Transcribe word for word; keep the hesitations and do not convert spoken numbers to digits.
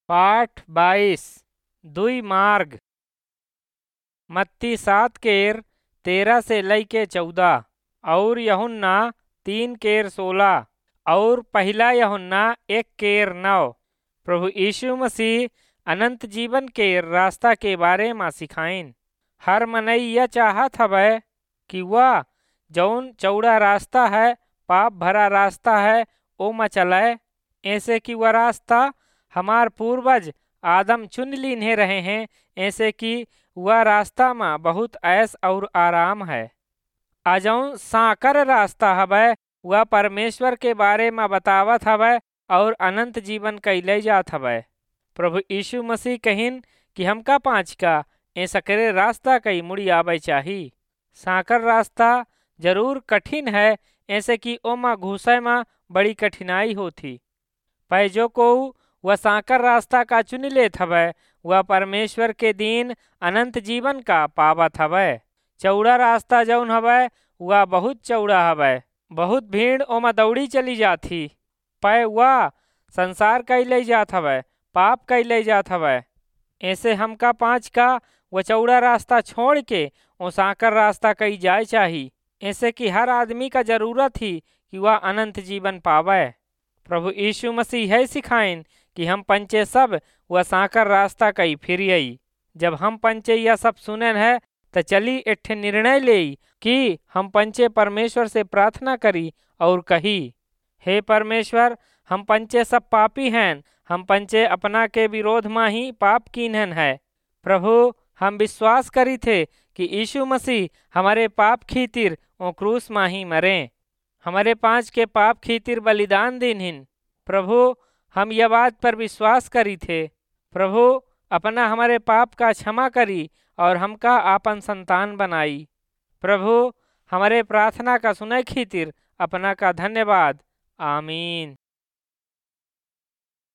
पाठ बाईस दुई मार्ग मत्ती सात केर तेरह से लैके चौदह और यहुन्ना तीन केर सोलह और पहला यहुन्ना एक केर नौ। प्रभु यीशु मसीह अनंत जीवन के रास्ता के बारे में सिखाइन। हर मनई यह चाहत हवै कि वह जौन चौड़ा रास्ता है पाप भरा रास्ता है ओ में चले, ऐसे कि वह रास्ता हमार पूर्वज आदम चुन लीने रहे हैं, ऐसे कि वह रास्ता में बहुत ऐश और आराम है। अजौन साकर रास्ता हवै वह परमेश्वर के बारे में बतावत हवै और अनंत जीवन कैले जात हवै। प्रभु यीशु मसीह कहिन कि हमका पाँच का ऐसा करे रास्ता कई मुड़ी आवे चाही। साकर रास्ता जरूर कठिन है, ऐसे कि ओमा घुसे में बड़ी कठिनाई होती। पै जो को वह साकर रास्ता का चुन लेत हवै वह परमेश्वर के दिन अनंत जीवन का पावत हवै। चौड़ा रास्ता जौन हवै वह बहुत चौड़ा हवै, बहुत भीड़ ओमा दौड़ी चली जाती। पै वह संसार कैले जात हवै, पाप कैले जात हवै। ऐसे हमका पाँच का वह चौड़ा रास्ता छोड़ के वो साकर रास्ता कई जाए चाही, ऐसे कि हर आदमी का जरूरत ही कि वह अनंत जीवन पावे। प्रभु यीशु मसीह है सिखाइन कि हम पंचे सब वह साकर रास्ता कई फिरियई। जब हम पंचे यह सब सुनन है तो चली एक निर्णय ले कि हम पंचे परमेश्वर से प्रार्थना करी और कही, हे परमेश्वर, हम पंचे सब पापी हैं, हम पंचे अपना के विरोध में ही पाप कीन्हन है। प्रभु, हम विश्वास करी थे कि यीशु मसीह हमारे पाप खीतिर ओ क्रूस में ही मरे, हमारे पाँच के पाप खीतिर बलिदान दीन्हिन। प्रभु, हम यह बात पर विश्वास करी थे। प्रभु, अपना हमारे पाप का क्षमा करी और हमका आपन संतान बनाई। प्रभु, हमारे प्रार्थना का सुने खीतिर अपना का धन्यवाद। आमीन।